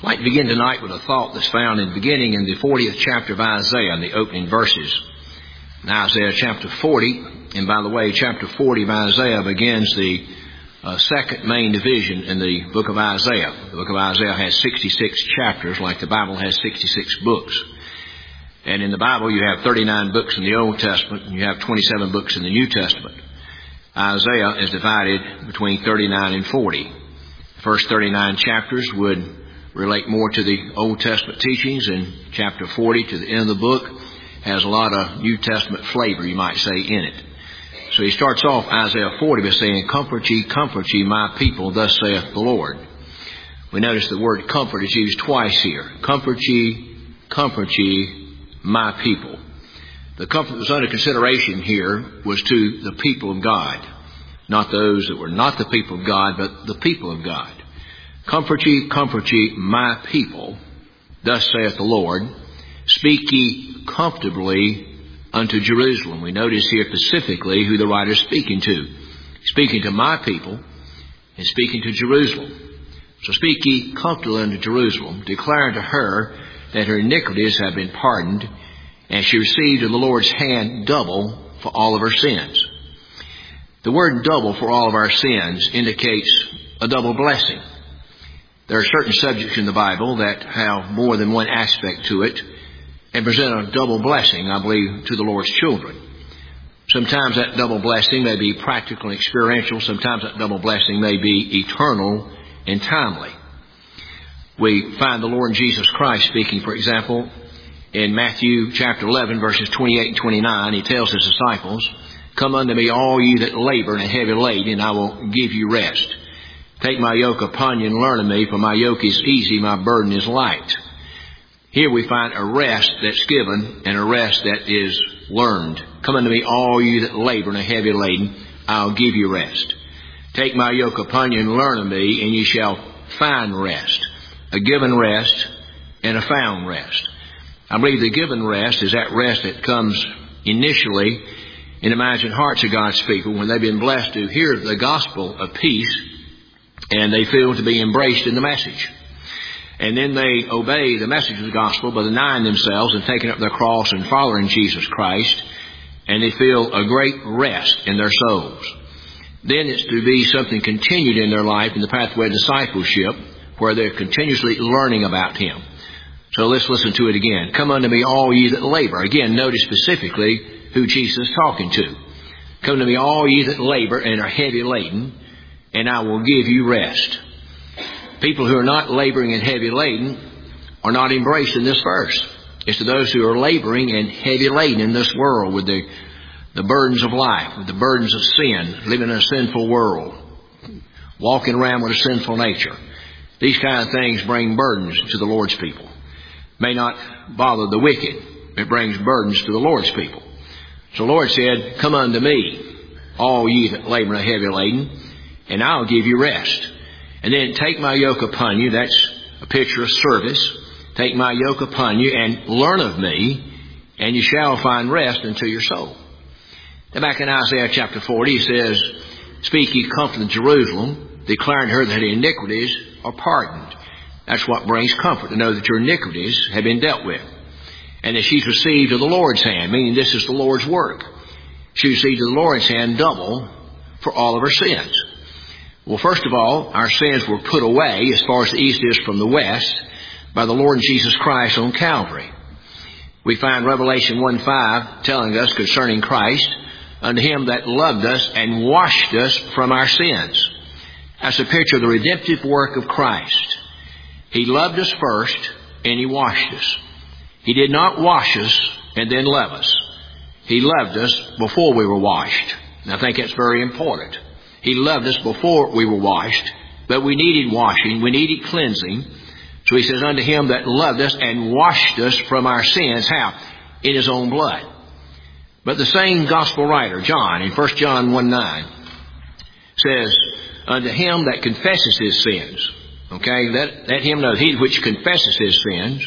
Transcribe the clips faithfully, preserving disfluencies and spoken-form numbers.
I'd like to begin tonight with a thought that's found in beginning in the fortieth chapter of Isaiah, in the opening verses. In Isaiah chapter forty, and by the way, chapter forty of Isaiah begins the uh, second main division in the book of Isaiah. The book of Isaiah has sixty-six chapters, like the Bible has sixty-six books. And in the Bible you have thirty-nine books in the Old Testament, and you have twenty-seven books in the New Testament. Isaiah is divided between thirty-nine and forty. The first thirty-nine chapters would relate more to the Old Testament teachings, and chapter forty to the end of the book has a lot of New Testament flavor, you might say, in it. So he starts off Isaiah forty by saying, "Comfort ye, comfort ye, my people, thus saith the Lord." We notice the word comfort is used twice here. Comfort ye, comfort ye, my people. The comfort that was under consideration here was to the people of God. Not those that were not the people of God, but the people of God. Comfort ye, comfort ye, my people, thus saith the Lord. Speak ye comfortably unto Jerusalem. We notice here specifically who the writer is speaking to. Speaking to my people and speaking to Jerusalem. So speak ye comfortably unto Jerusalem, declaring to her that her iniquities have been pardoned, and she received in the Lord's hand double for all of her sins. The word double for all of our sins indicates a double blessing. There are certain subjects in the Bible that have more than one aspect to it and present a double blessing, I believe, to the Lord's children. Sometimes that double blessing may be practical and experiential. Sometimes that double blessing may be eternal and timely. We find the Lord Jesus Christ speaking, for example, in Matthew chapter eleven, verses twenty-eight and twenty-nine. He tells his disciples, "Come unto me, all ye that labor and are heavy laden, and I will give you rest. Take my yoke upon you and learn of me, for my yoke is easy, my burden is light." Here we find a rest that's given and a rest that is learned. "Come unto me, all you that labor and are heavy laden, I'll give you rest. Take my yoke upon you and learn of me, and ye shall find rest." A given rest and a found rest. I believe the given rest is that rest that comes initially in the minds and hearts of God's people when they've been blessed to hear the gospel of peace, and they feel to be embraced in the message. And then they obey the message of the gospel by denying themselves and taking up their cross and following Jesus Christ, and they feel a great rest in their souls. Then it's to be something continued in their life in the pathway of discipleship, where they're continuously learning about Him. So let's listen to it again. "Come unto me, all ye that labor." Again, notice specifically who Jesus is talking to. "Come to me, all ye that labor and are heavy laden, and I will give you rest." People who are not laboring and heavy laden are not embraced in this verse. It's to those who are laboring and heavy laden in this world with the, the burdens of life, with the burdens of sin, living in a sinful world, walking around with a sinful nature. These kind of things bring burdens to the Lord's people. May not bother the wicked. It brings burdens to the Lord's people. So the Lord said, "Come unto me, all ye that labor and are heavy laden, and I'll give you rest." And then, "Take my yoke upon you." That's a picture of service. "Take my yoke upon you and learn of me, and you shall find rest unto your soul." Then back in Isaiah chapter forty, he says, "Speak ye comfort to Jerusalem, declaring to her that her iniquities are pardoned." That's what brings comfort, to know that your iniquities have been dealt with, and that she's received of the Lord's hand, meaning this is the Lord's work. She received of the Lord's hand double for all of her sins. Well, first of all, our sins were put away as far as the east is from the west by the Lord Jesus Christ on Calvary. We find Revelation one five telling us concerning Christ, "Unto him that loved us and washed us from our sins." That's a picture of the redemptive work of Christ. He loved us first, and He washed us. He did not wash us and then love us. He loved us before we were washed. And I think that's very important. He loved us before we were washed, but we needed washing, we needed cleansing. So He says, "Unto him that loved us and washed us from our sins." How? In His own blood. But the same gospel writer, John, in First John one nine, says, "Unto him that confesses his sins." Okay, let, let him know, he which confesses his sins,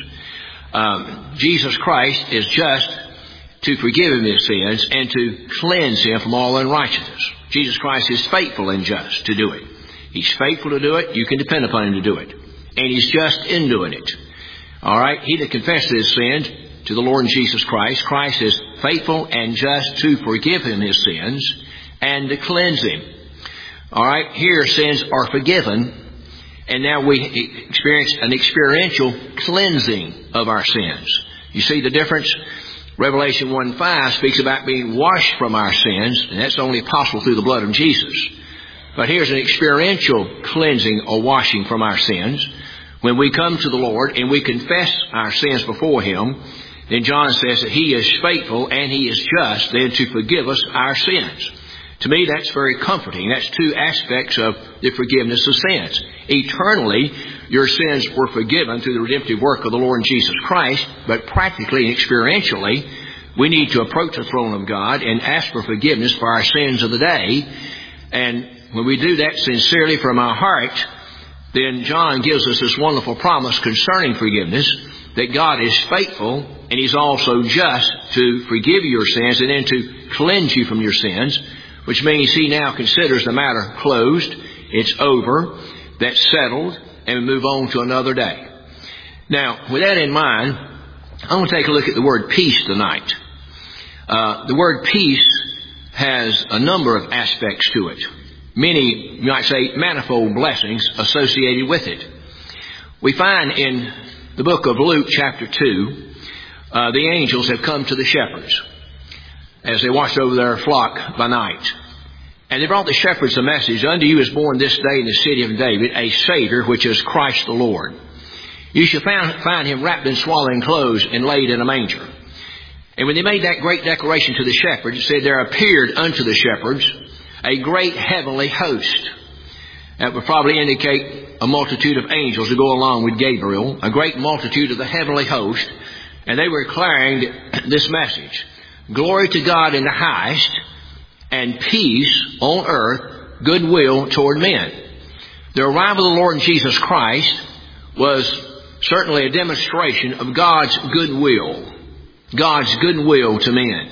um, Jesus Christ is just to forgive him his sins and to cleanse him from all unrighteousness. Jesus Christ is faithful and just to do it. He's faithful to do it. You can depend upon Him to do it. and He's just in doing it. All right? He that confesses his sins to the Lord Jesus Christ, Christ is faithful and just to forgive him his sins and to cleanse him. All right? Here sins are forgiven, and now we experience an experiential cleansing of our sins. You see the difference? Revelation one five speaks about being washed from our sins, and that's only possible through the blood of Jesus. But here's an experiential cleansing or washing from our sins. When we come to the Lord and we confess our sins before Him, then John says that He is faithful and He is just then to forgive us our sins. To me, that's very comforting. That's two aspects of the forgiveness of sins. Eternally, your sins were forgiven through the redemptive work of the Lord Jesus Christ, but practically and experientially, we need to approach the throne of God and ask for forgiveness for our sins of the day. And when we do that sincerely from our heart, then John gives us this wonderful promise concerning forgiveness, that God is faithful and He's also just to forgive your sins and then to cleanse you from your sins, which means He now considers the matter closed, it's over, that's settled, and we move on to another day. Now, with that in mind, I want to take a look at the word peace tonight. Uh, the word peace has a number of aspects to it. Many, you might say, manifold blessings associated with it. We find in the book of Luke chapter two, uh, the angels have come to the shepherds as they watched over their flock by night. And they brought the shepherds a message, unto you is born this day in the city of David a Savior, which is Christ the Lord. You shall find, find Him wrapped in swaddling clothes and laid in a manger. And when they made that great declaration to the shepherds, it said, there appeared unto the shepherds a great heavenly host. That would probably indicate a multitude of angels to go along with Gabriel, a great multitude of the heavenly host. And they were declaring this message, glory to God in the highest, and peace on earth, goodwill toward men. The arrival of the Lord Jesus Christ was certainly a demonstration of God's goodwill, God's goodwill to men.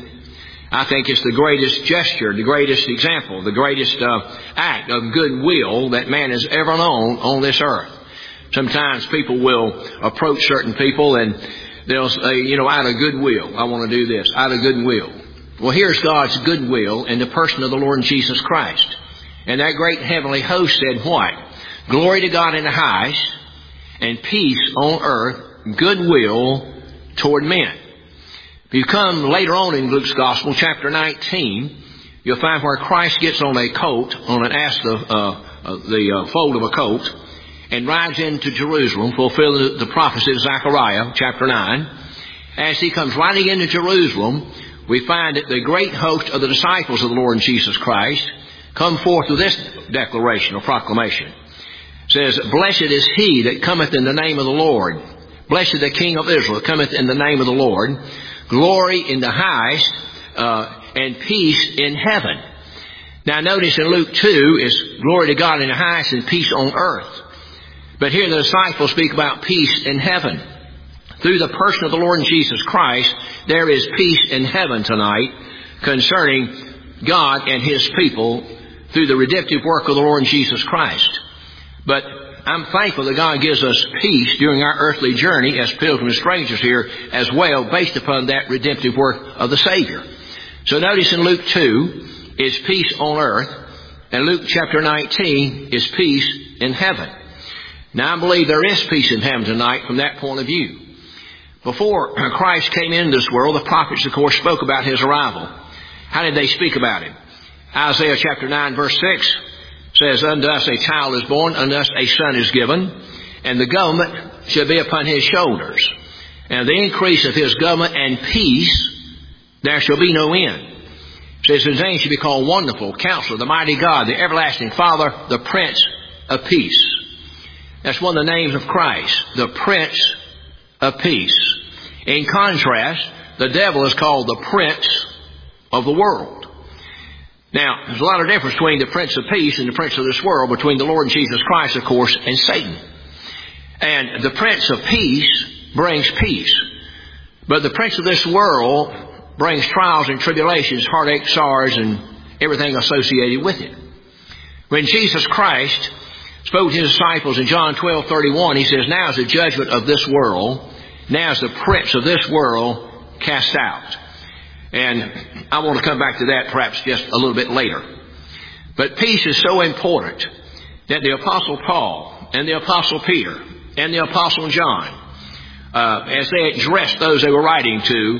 I think it's the greatest gesture, the greatest example, the greatest uh, act of goodwill that man has ever known on this earth. Sometimes people will approach certain people and they'll say, you know, out of goodwill, I want to do this, out of goodwill. Well, here's God's goodwill in the person of the Lord Jesus Christ. And that great heavenly host said what? Glory to God in the highest, and peace on earth, goodwill toward men. If you come later on in Luke's Gospel, chapter nineteen, you'll find where Christ gets on a colt, on an ass, the, uh, uh, the uh, fold of a colt, and rides into Jerusalem, fulfilling the prophecy of Zechariah, chapter nine. As He comes riding into Jerusalem, we find that the great host of the disciples of the Lord Jesus Christ come forth with this declaration or proclamation. It says, blessed is he that cometh in the name of the Lord. Blessed the King of Israel cometh in the name of the Lord. Glory in the highest, uh, and peace in heaven. Now notice in Luke two is glory to God in the highest and peace on earth. But here the disciples speak about peace in heaven. Through the person of the Lord Jesus Christ, there is peace in heaven tonight concerning God and His people through the redemptive work of the Lord Jesus Christ. But I'm thankful that God gives us peace during our earthly journey as pilgrims and strangers here as well, based upon that redemptive work of the Savior. So notice in Luke two is peace on earth, and Luke chapter nineteen is peace in heaven. Now I believe there is peace in heaven tonight from that point of view. Before Christ came into this world, the prophets, of course, spoke about His arrival. How did they speak about Him? Isaiah chapter nine, verse six says, unto us a child is born, unto us a son is given, and the government shall be upon His shoulders. And the increase of His government and peace, there shall be no end. It says His name shall be called Wonderful, Counselor, the Mighty God, the Everlasting Father, the Prince of Peace. That's one of the names of Christ, the Prince of Peace. In contrast, the devil is called the Prince of the world. Now, there's a lot of difference between the Prince of Peace and the Prince of this world, between the Lord Jesus Christ, of course, and Satan. And the Prince of Peace brings peace. But the Prince of this world brings trials and tribulations, heartache, sorrows, and everything associated with it. When Jesus Christ spoke to his disciples in John twelve thirty-one. He says, now is the judgment of this world. Now is the prince of this world cast out. And I want to come back to that perhaps just a little bit later. But peace is so important that the Apostle Paul and the Apostle Peter and the Apostle John, uh, as they addressed those they were writing to,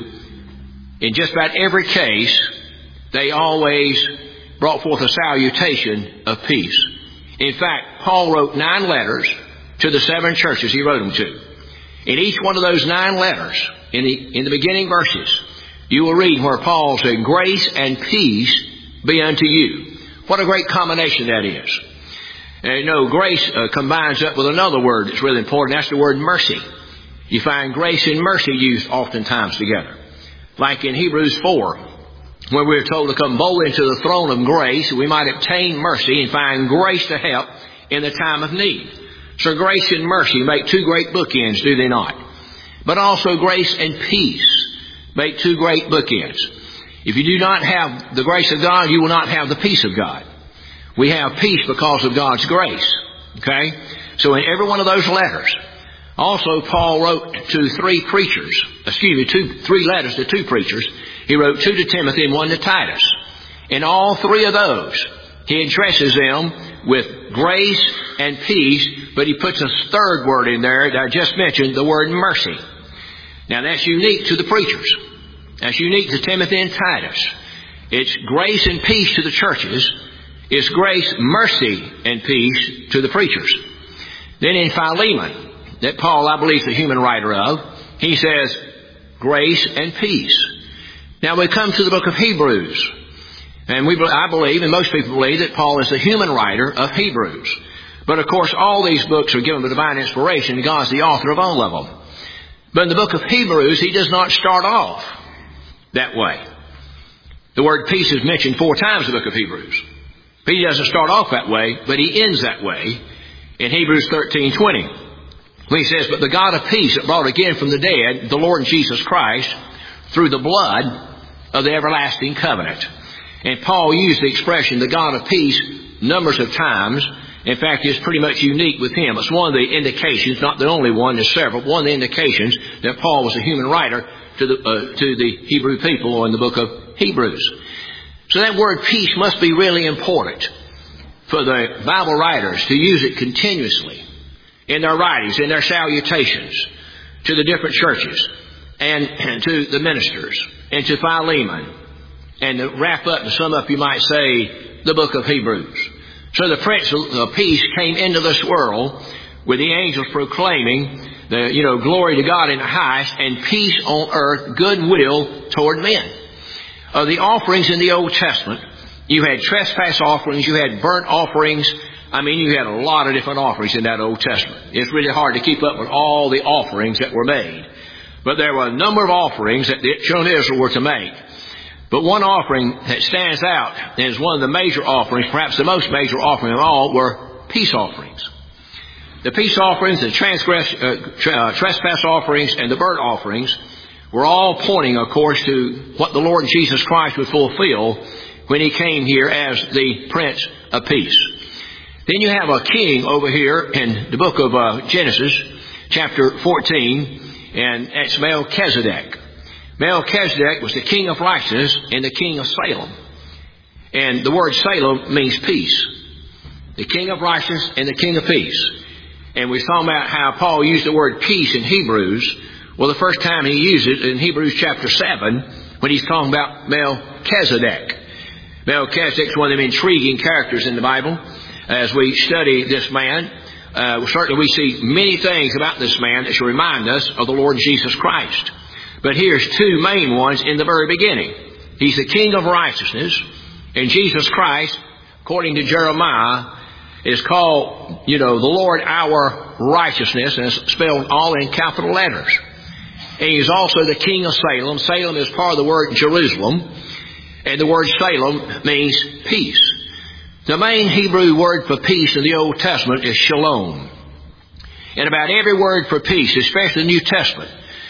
in just about every case, they always brought forth a salutation of peace. In fact, Paul wrote nine letters to the seven churches he wrote them to. In each one of those nine letters, in the, in the beginning verses, you will read where Paul said, grace and peace be unto you. What a great combination that is. And you know, grace uh, combines up with another word that's really important. That's the word mercy. You find grace and mercy used oftentimes together. Like in Hebrews four, where we're told to come boldly into the throne of grace, we might obtain mercy and find grace to help in the time of need. So grace and mercy make two great bookends, do they not? But also grace and peace make two great bookends. If you do not have the grace of God, you will not have the peace of God. We have peace because of God's grace. Okay? So in every one of those letters, also Paul wrote to three preachers, excuse me, two, three letters to two preachers. He wrote two to Timothy and one to Titus. In all three of those, he addresses them with grace and peace, but he puts a third word in there that I just mentioned, the word mercy. Now that's unique to the preachers. That's unique to Timothy and Titus. It's grace and peace to the churches. It's grace, mercy, and peace to the preachers. Then in Philemon, that Paul, I believe, is the human writer of, he says grace and peace. Now we come to the book of Hebrews. And we, I believe, and most people believe, that Paul is the human writer of Hebrews. But of course, all these books are given by divine inspiration, and God's the author of all of them. But in the book of Hebrews, he does not start off that way. The word peace is mentioned four times in the book of Hebrews. But he doesn't start off that way, but he ends that way in Hebrews thirteen twenty. When he says, but the God of peace that brought again from the dead the Lord Jesus Christ through the blood of the everlasting covenant. And Paul used the expression, the God of peace, numbers of times. In fact, it's pretty much unique with him. It's one of the indications, not the only one, there's several, one of the indications that Paul was a human writer to the, uh, to the Hebrew people in the book of Hebrews. So that word peace must be really important for the Bible writers to use it continuously in their writings, in their salutations to the different churches and, and to the ministers and to Philemon. And to wrap up and sum up, you might say, the book of Hebrews. So the Prince of Peace came into this world with the angels proclaiming the, you know, glory to God in the highest and peace on earth, goodwill toward men. Of the offerings in the Old Testament, you had trespass offerings, you had burnt offerings. I mean, you had a lot of different offerings in that Old Testament. It's really hard to keep up with all the offerings that were made. But there were a number of offerings that the children of Israel were to make. But one offering that stands out and is one of the major offerings, perhaps the most major offering of all, were peace offerings. The peace offerings, the transgress, uh, tra- uh, trespass offerings, and the burnt offerings were all pointing, of course, to what the Lord Jesus Christ would fulfill when he came here as the Prince of Peace. Then you have a king over here in the book of uh, Genesis, chapter fourteen, and that's Melchizedek. Melchizedek was the king of righteousness and the king of Salem. And the word Salem means peace. The king of righteousness and the king of peace. And we saw about how Paul used the word peace in Hebrews. Well, the first time he used it in Hebrews chapter seven, when he's talking about Melchizedek. Melchizedek is one of them intriguing characters in the Bible. As we study this man, uh, certainly we see many things about this man that should remind us of the Lord Jesus Christ. But here's two main ones in the very beginning. He's the King of righteousness, and Jesus Christ, according to Jeremiah, is called, you know, the Lord our righteousness, and it's spelled all in capital letters. And he's also the King of Salem. Salem is part of the word Jerusalem, and the word Salem means peace. The main Hebrew word for peace in the Old Testament is shalom. And about every word for peace, especially the New Testament,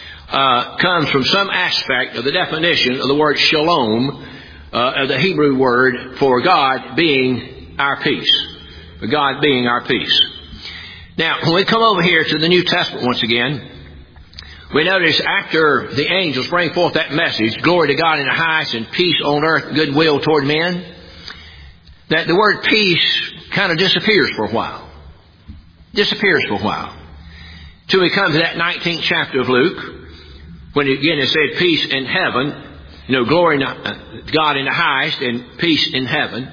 Uh, comes from some aspect of the definition of the word shalom, uh, of the Hebrew word for God being our peace. But God being our peace. Now, when we come over here to the New Testament once again, we notice after the angels bring forth that message, glory to God in the highest and peace on earth, goodwill toward men, that the word peace kind of disappears for a while. Disappears for a while. Till we come to that nineteenth chapter of Luke, when again it said peace in heaven, you know, glory to God in the highest and peace in heaven.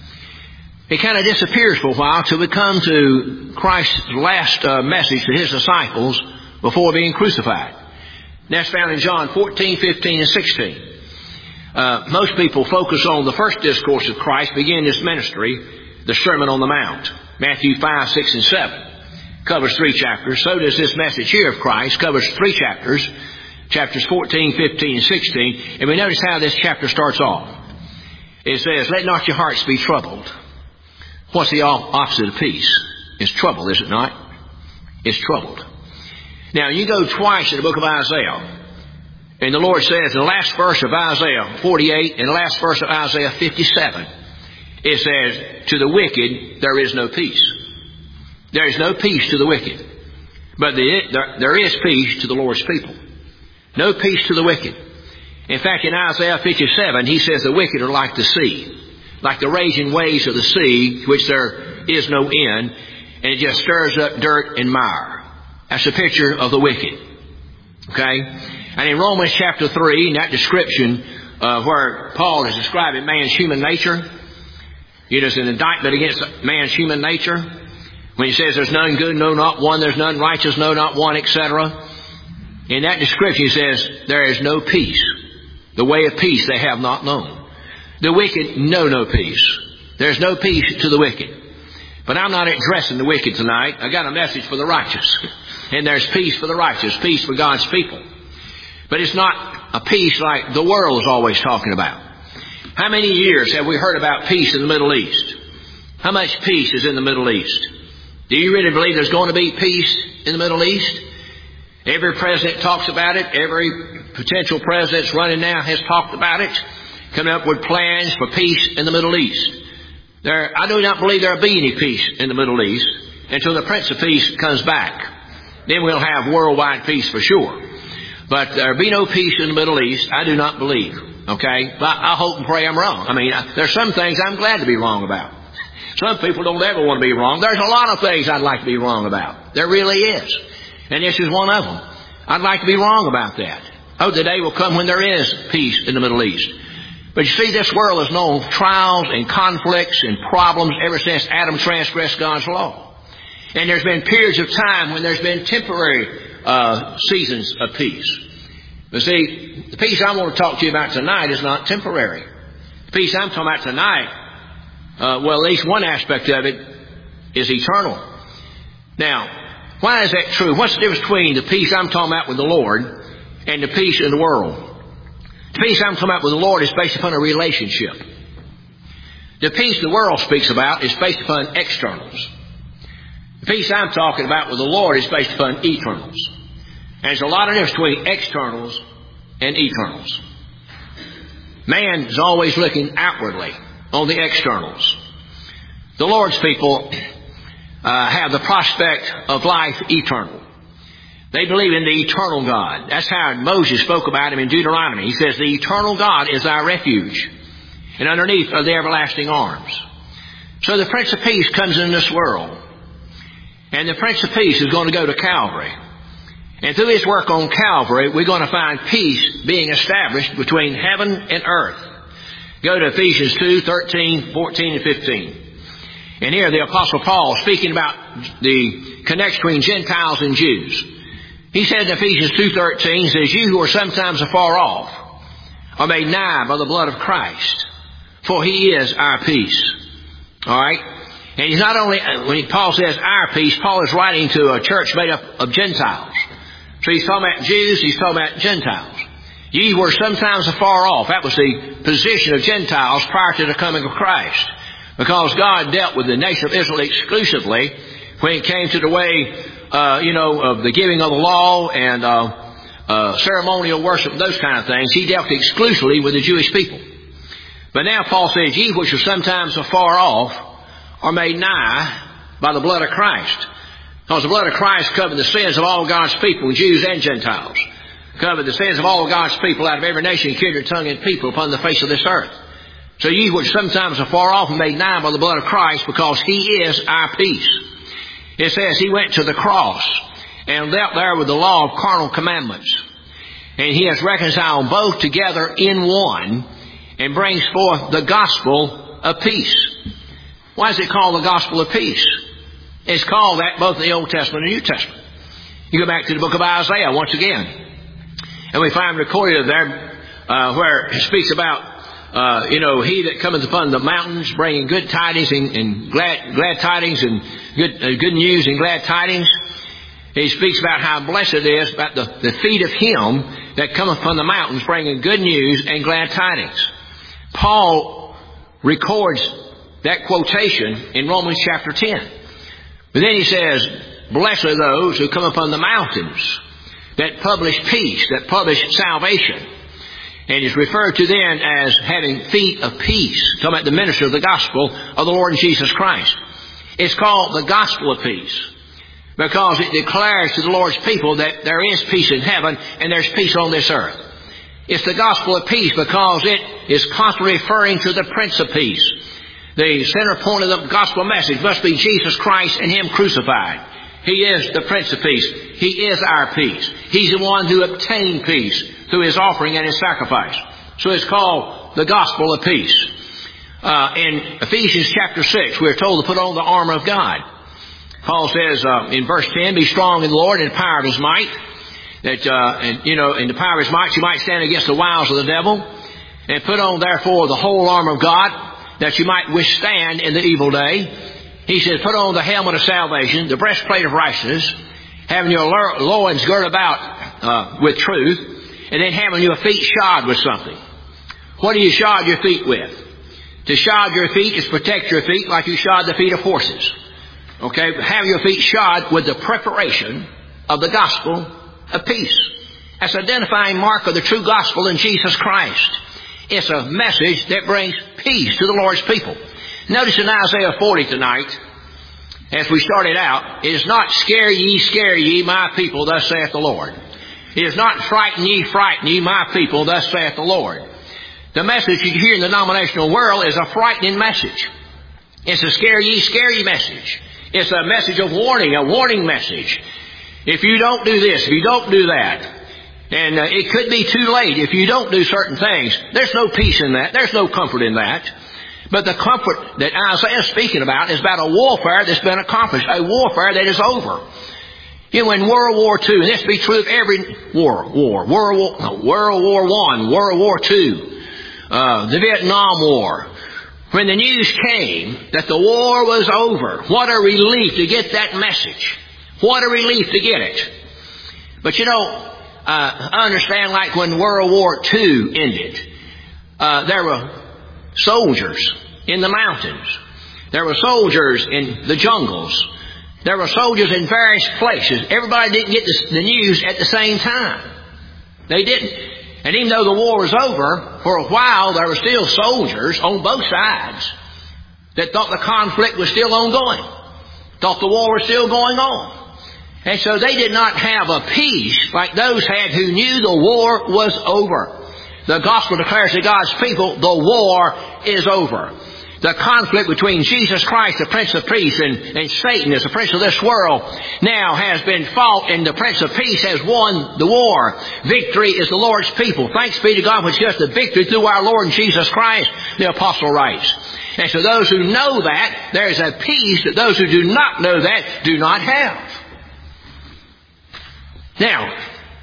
It kind of disappears for a while till we come to Christ's last uh, message to His disciples before being crucified. And that's found in John fourteen, fifteen, and sixteen. Uh, most people focus on the first discourse of Christ, beginning His ministry, the Sermon on the Mount. Matthew five, six, and seven. Covers three chapters. So does this message here of Christ. Covers three chapters. Chapters fourteen, fifteen, and sixteen. And we notice how this chapter starts off. It says, let not your hearts be troubled. What's the opposite of peace? It's trouble, is it not? It's troubled. Now, you go twice in the book of Isaiah, and the Lord says in the last verse of Isaiah forty-eight and the last verse of Isaiah fifty-seven, it says, to the wicked there is no peace. There is no peace to the wicked. But the, there, there is peace to the Lord's people. No peace to the wicked. In fact, in Isaiah fifty-seven, He says the wicked are like the sea, like the raging waves of the sea, which there is no end, and it just stirs up dirt and mire. That's a picture of the wicked. Okay? And in Romans chapter three, in that description uh, where Paul is describing man's human nature, it is an indictment against man's human nature. When he says there's none good, no not one, there's none righteous, no not one, et cetera. In that description he says there is no peace. The way of peace they have not known. The wicked know no peace. There's no peace to the wicked. But I'm not addressing the wicked tonight. I got a message for the righteous. And there's peace for the righteous, peace for God's people. But it's not a peace like the world is always talking about. How many years have we heard about peace in the Middle East? How much peace is in the Middle East? Do you really believe there's going to be peace in the Middle East? Every president talks about it. Every potential president that's running now has talked about it. Coming up with plans for peace in the Middle East. There, I do not believe there will be any peace in the Middle East until the Prince of Peace comes back. Then we'll have worldwide peace for sure. But there will be no peace in the Middle East, I do not believe. Okay? But I hope and pray I'm wrong. I mean, there's some things I'm glad to be wrong about. Some people don't ever want to be wrong. There's a lot of things I'd like to be wrong about. There really is. And this is one of them. I'd like to be wrong about that. Oh, the day will come when there is peace in the Middle East. But you see, this world has known trials and conflicts and problems ever since Adam transgressed God's law. And there's been periods of time when there's been temporary uh, seasons of peace. But see, the peace I want to talk to you about tonight is not temporary. The peace I'm talking about tonight, uh, well, at least one aspect of it is eternal. Now, why is that true? What's the difference between the peace I'm talking about with the Lord and the peace in the world? The peace I'm talking about with the Lord is based upon a relationship. The peace the world speaks about is based upon externals. The peace I'm talking about with the Lord is based upon eternals. And there's a lot of difference between externals and eternals. Man is always looking outwardly on the externals. The Lord's people uh, have the prospect of life eternal. They believe in the eternal God. That's how Moses spoke about Him in Deuteronomy. He says, the eternal God is our refuge, and underneath are the everlasting arms. So the Prince of Peace comes in this world. And the Prince of Peace is going to go to Calvary. And through His work on Calvary, we're going to find peace being established between heaven and earth. Go to Ephesians two, thirteen, fourteen, and fifteen. And here the Apostle Paul, speaking about the connection between Gentiles and Jews. He said in Ephesians two thirteen, says, you who are sometimes afar off are made nigh by the blood of Christ, for He is our peace. All right? And he's not only, when Paul says our peace, Paul is writing to a church made up of Gentiles. So he's talking about Jews, he's talking about Gentiles. Ye were sometimes afar off. That was the position of Gentiles prior to the coming of Christ. Because God dealt with the nation of Israel exclusively when it came to the way, uh, you know, of the giving of the law and uh, uh, ceremonial worship and those kind of things. He dealt exclusively with the Jewish people. But now Paul says, ye which are sometimes afar off are made nigh by the blood of Christ. Because the blood of Christ covered the sins of all God's people, Jews and Gentiles. Covered the sins of all God's people out of every nation, kindred, tongue, and people upon the face of this earth. So ye which sometimes are far off are made nigh by the blood of Christ, because He is our peace. It says He went to the cross and dealt there with the law of carnal commandments. And He has reconciled both together in one and brings forth the gospel of peace. Why is it called the gospel of peace? It's called that both in the Old Testament and New Testament. You go back to the book of Isaiah once again, and we find recorded there uh, where it speaks about, uh, you know, He that cometh upon the mountains bringing good tidings and, and glad, glad tidings and good, uh, good news and glad tidings. He speaks about how blessed it is about the, the feet of Him that cometh upon the mountains bringing good news and glad tidings. Paul records that quotation in Romans chapter ten. But then he says, blessed are those who come upon the mountains that publish peace, that publish salvation. And is referred to then as having feet of peace, talking about the minister of the gospel of the Lord Jesus Christ. It's called the gospel of peace because it declares to the Lord's people that there is peace in heaven and there's peace on this earth. It's the gospel of peace because it is constantly referring to the Prince of Peace. The center point of the gospel message must be Jesus Christ and Him crucified. He is the Prince of Peace. He is our peace. He's the one who obtained peace through His offering and His sacrifice. So it's called the gospel of peace. Uh, in Ephesians chapter six, we're told to put on the armor of God. Paul says uh, in verse ten, be strong in the Lord and the power of His might. That, uh, and, you know, in the power of His might, you might stand against the wiles of the devil. And put on, therefore, the whole armor of God, that you might withstand in the evil day. He says, put on the helmet of salvation, the breastplate of righteousness, having your loins girded about uh, with truth, and then having your feet shod with something. What do you shod your feet with? To shod your feet is protect your feet like you shod the feet of horses. Okay, have your feet shod with the preparation of the gospel of peace. That's an identifying mark of the true gospel in Jesus Christ. It's a message that brings peace to the Lord's people. Notice in Isaiah forty tonight, as we started out, it is not scare ye, scare ye, my people, thus saith the Lord. It is not frighten ye, frighten ye, my people, thus saith the Lord. The message you hear in the denominational world is a frightening message. It's a scare ye, scare ye message. It's a message of warning, a warning message. If you don't do this, if you don't do that, and uh, it could be too late if you don't do certain things. There's no peace in that. There's no comfort in that. But the comfort that Isaiah is speaking about is about a warfare that's been accomplished, a warfare that is over. You know, in World War Two, and this be true of every war, war, World War, no, World War One, World War Two, uh, the Vietnam War, when the news came that the war was over, what a relief to get that message. What a relief to get it. But you know, Uh, I understand like when World War Two ended, uh, there were soldiers in the mountains. There were soldiers in the jungles. There were soldiers in various places. Everybody didn't get the, the news at the same time. They didn't. And even though the war was over, for a while there were still soldiers on both sides that thought the conflict was still ongoing, thought the war was still going on. And so they did not have a peace like those had who knew the war was over. The gospel declares to God's people, the war is over. The conflict between Jesus Christ, the Prince of Peace, and, and Satan as the Prince of this world now has been fought, and the Prince of Peace has won the war. Victory is the Lord's people. Thanks be to God which gives the victory through our Lord Jesus Christ, the apostle writes. And so those who know that, there is a peace that those who do not know that do not have. Now,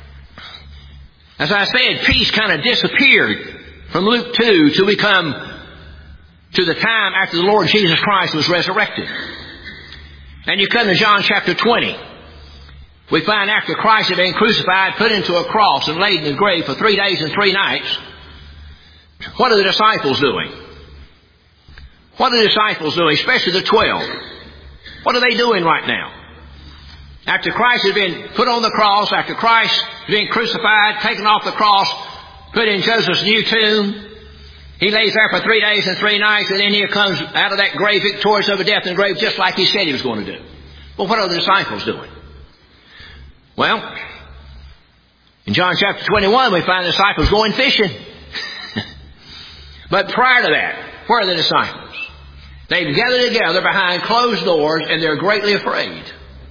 as I said, peace kind of disappeared from Luke two till we come to the time after the Lord Jesus Christ was resurrected. And you come to John chapter twenty. We find after Christ had been crucified, put into a cross, and laid in the grave for three days and three nights, what are the disciples doing? What are the disciples doing, especially the twelve? What are they doing right now? After Christ had been put on the cross, after Christ had been crucified, taken off the cross, put in Joseph's new tomb, He lays there for three days and three nights, and then here comes out of that grave victorious over death and the grave, just like he said he was going to do. Well, what are the disciples doing? Well, in John chapter twenty-one, we find the disciples going fishing. But prior to that, where are the disciples? They've gathered together behind closed doors, and they're greatly afraid.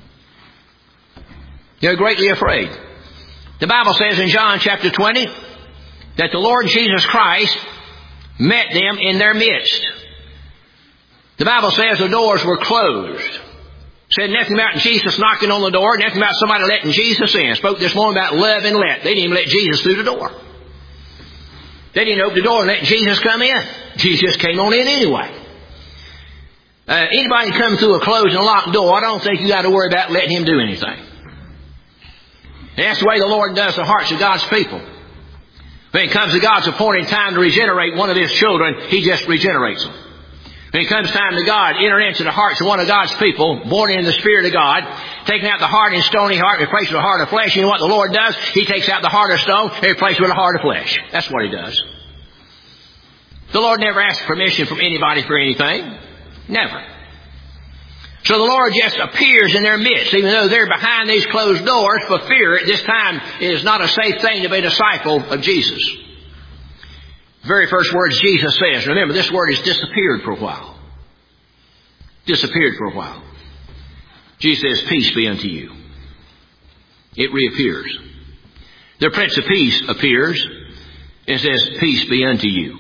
They're greatly afraid. The Bible says in John chapter twenty that the Lord Jesus Christ met them in their midst. The Bible says the doors were closed. Said nothing about Jesus knocking on the door, nothing about somebody letting Jesus in. Spoke this morning about love and let. They didn't even let Jesus through the door. They didn't open the door and let Jesus come in. Jesus came on in anyway. Uh, anybody come through a closed and locked door, I don't think you got to worry about letting him do anything. And that's the way the Lord does the hearts of God's people. When it comes to God's appointed time to regenerate one of His children, He just regenerates them. When it comes time to God, enter into the hearts of one of God's people, born in the Spirit of God, taking out the hard and stony heart and replacing it with a heart of flesh. You know what the Lord does? He takes out the heart of stone and replaces it with a heart of flesh. That's what He does. The Lord never asks permission from anybody for anything. Never. So the Lord just appears in their midst, even though they're behind these closed doors for fear at this time it is not a safe thing to be a disciple of Jesus. The very first words Jesus says, remember this word has disappeared for a while. Disappeared for a while. Jesus says, peace be unto you. It reappears. The Prince of Peace appears and says, peace be unto you.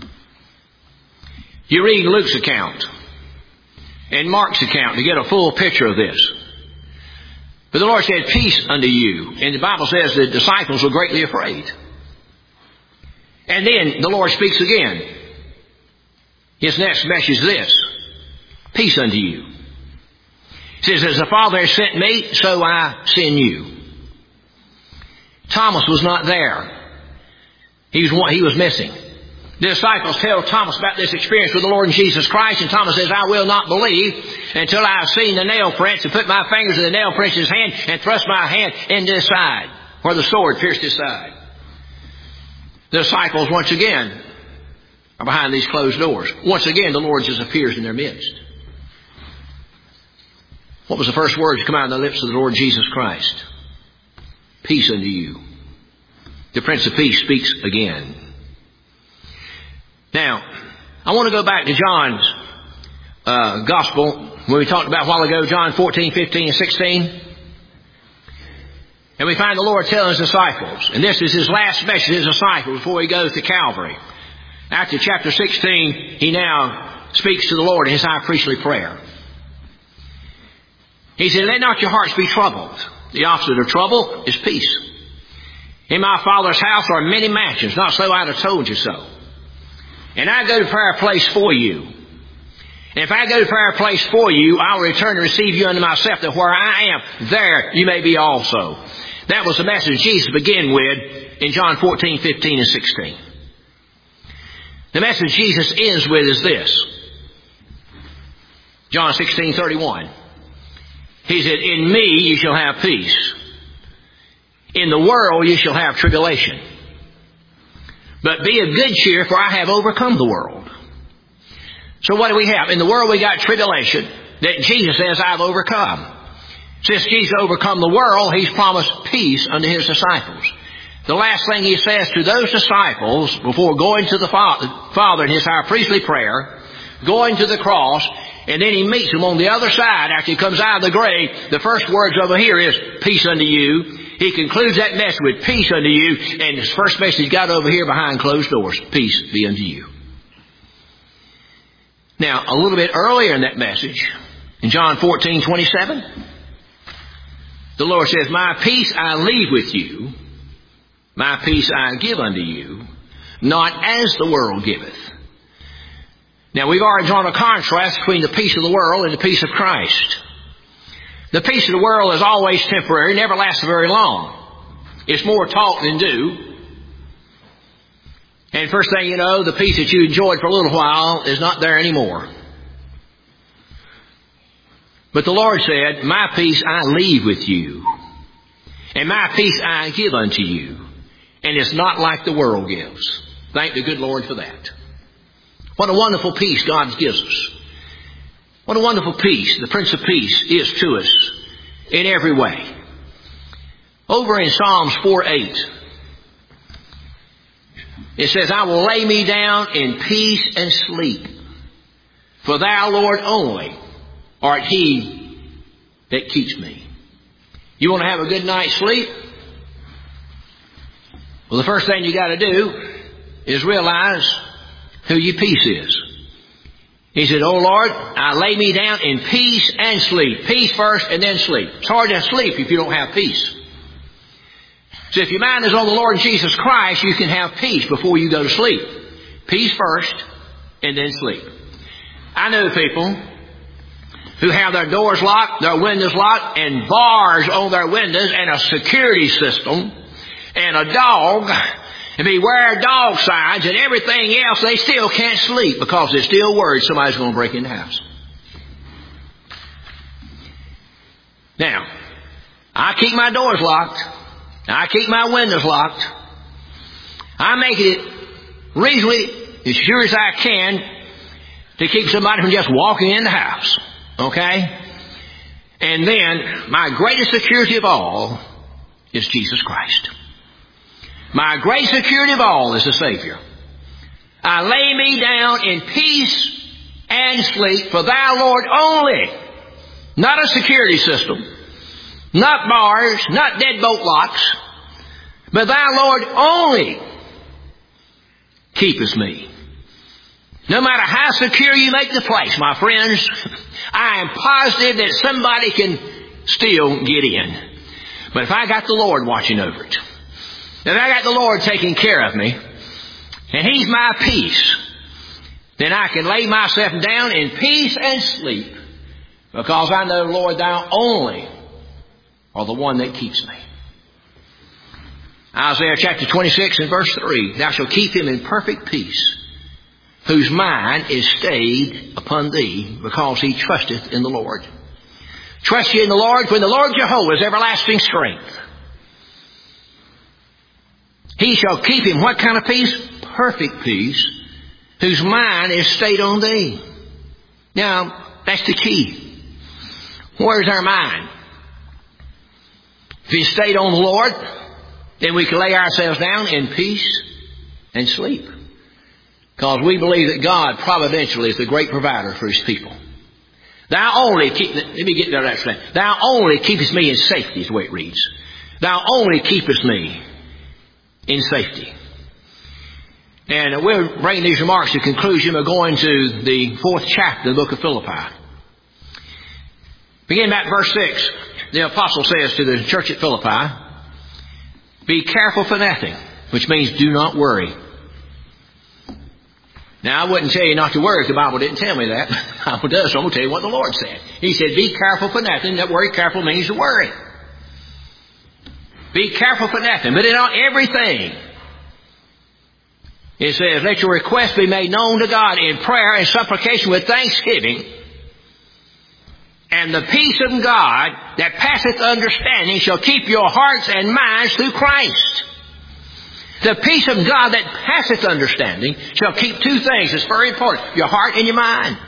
You read Luke's account and Mark's account to get a full picture of this. But the Lord said, peace unto you. And the Bible says the disciples were greatly afraid. And then the Lord speaks again. His next message is this. Peace unto you. He says, as the Father has sent me, so I send you. Thomas was not there. He was, he was missing. The disciples tell Thomas about this experience with the Lord Jesus Christ, and Thomas says, I will not believe until I have seen the nail prints and put my fingers in the nail prints in his hand and thrust my hand into his side, where the sword pierced his side. The disciples, once again, are behind these closed doors. Once again, the Lord just appears in their midst. What was the first word to come out of the lips of the Lord Jesus Christ? Peace unto you. The Prince of Peace speaks again. Now, I want to go back to John's uh, Gospel, when we talked about a while ago, John fourteen, fifteen, and sixteen. And we find the Lord telling His disciples, and this is His last message to His disciples before He goes to Calvary. After chapter sixteen, He now speaks to the Lord in His high priestly prayer. He said, let not your hearts be troubled. The opposite of trouble is peace. In my Father's house are many mansions, not so I'd have told you so. And I go to prepare a place for you. And if I go to prepare a place for you, I will return to receive you unto myself, that where I am, there you may be also. That was the message Jesus began with in John fourteen, fifteen, and sixteen. The message Jesus ends with is this. John sixteen, thirty-one. He said, in me you shall have peace. In the world you shall have tribulation. But be of good cheer, for I have overcome the world. So what do we have? In the world we got tribulation that Jesus says, I've overcome. Since Jesus overcome the world, He's promised peace unto His disciples. The last thing He says to those disciples before going to the Father in His high priestly prayer, going to the cross, and then He meets them on the other side after He comes out of the grave, the first words over here is, peace unto you. He concludes that message with peace unto you, and His first message He's got over here behind closed doors, peace be unto you. Now, a little bit earlier in that message, in John fourteen, twenty-seven, the Lord says, my peace I leave with you, my peace I give unto you, not as the world giveth. Now, we've already drawn a contrast between the peace of the world and the peace of Christ. The peace of the world is always temporary, never lasts very long. It's more talk than do. And first thing you know, the peace that you enjoyed for a little while is not there anymore. But the Lord said, my peace I leave with you, and my peace I give unto you. And it's not like the world gives. Thank the good Lord for that. What a wonderful peace God gives us. What a wonderful peace the Prince of Peace is to us in every way. Over in Psalms four eight, it says, I will lay me down in peace and sleep, for thou, Lord, only art he that keeps me. You want to have a good night's sleep? Well, the first thing you got to do is realize who your peace is. He said, oh Lord, I lay me down in peace and sleep. Peace first and then sleep. It's hard to sleep if you don't have peace. So if your mind is on the Lord Jesus Christ, you can have peace before you go to sleep. Peace first and then sleep. I know people who have their doors locked, their windows locked, and bars on their windows, and a security system, and a dog, and beware dog signs, and everything else. They still can't sleep because they're still worried somebody's going to break in the house. Now, I keep my doors locked. I keep my windows locked. I make it reasonably as sure as I can to keep somebody from just walking in the house. Okay? And then, my greatest security of all is Jesus Christ. My great security of all is the Savior. I lay me down in peace and sleep, for thou, Lord, only. Not a security system. Not bars, not deadbolt locks, but thou, Lord, only keepest me. No matter how secure you make the place, my friends, I am positive that somebody can still get in. But if I got the Lord watching over it, if I got the Lord taking care of me, and He's my peace, then I can lay myself down in peace and sleep, because I know, Lord, thou only are the one that keeps me. Isaiah chapter twenty-six and verse three, thou shalt keep him in perfect peace, whose mind is stayed upon thee, because he trusteth in the Lord. Trust ye in the Lord, for in the Lord Jehovah is everlasting strength. He shall keep him, what kind of peace? Perfect peace, whose mind is stayed on thee. Now, that's the key. Where's our mind? If it's stayed on the Lord, then we can lay ourselves down in peace and sleep. Because we believe that God providentially is the great provider for His people. Thou only keep, let me get there that thing. Thou only keepest me in safety is the way it reads. Thou only keepest me in safety. And we'll bring these remarks to conclusion. We're going to the fourth chapter of the book of Philippi. Beginning at verse six, the apostle says to the church at Philippi, be careful for nothing, which means do not worry. Now, I wouldn't tell you not to worry if the Bible didn't tell me that. The Bible does, so I'm going to tell you what the Lord said. He said, be careful for nothing. That word careful means to worry. Be careful for nothing, but in all everything, it says, let your requests be made known to God in prayer and supplication with thanksgiving. And the peace of God that passeth understanding shall keep your hearts and minds through Christ. The peace of God that passeth understanding shall keep two things. It's very important. Your heart and your mind.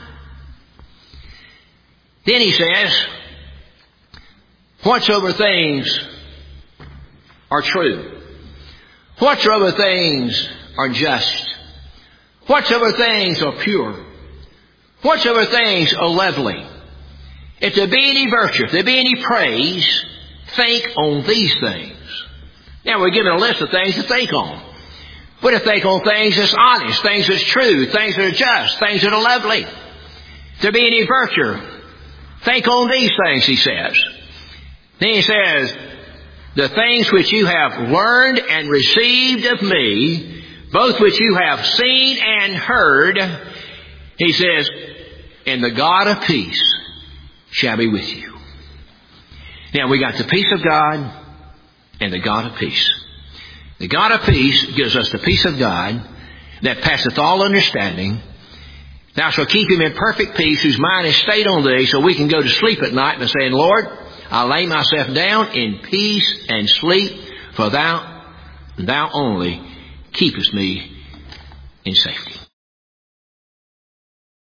Then he says, whatsoever things are true, whatsoever things are just, whatsoever things are pure, whatsoever things are lovely, if there be any virtue, if there be any praise, think on these things. Now we're given a list of things to think on. But to think on things that's honest, things that's true, things that are just, things that are lovely. If there be any virtue, think on these things, he says. Then he says, the things which you have learned and received of me, both which you have seen and heard, he says, and the God of peace shall be with you. Now we got the peace of God and the God of peace. The God of peace gives us the peace of God that passeth all understanding. Thou shalt keep him in perfect peace, whose mind is stayed on thee, so we can go to sleep at night and saying, Lord, I lay myself down in peace and sleep, for thou, thou only keepest me in safety.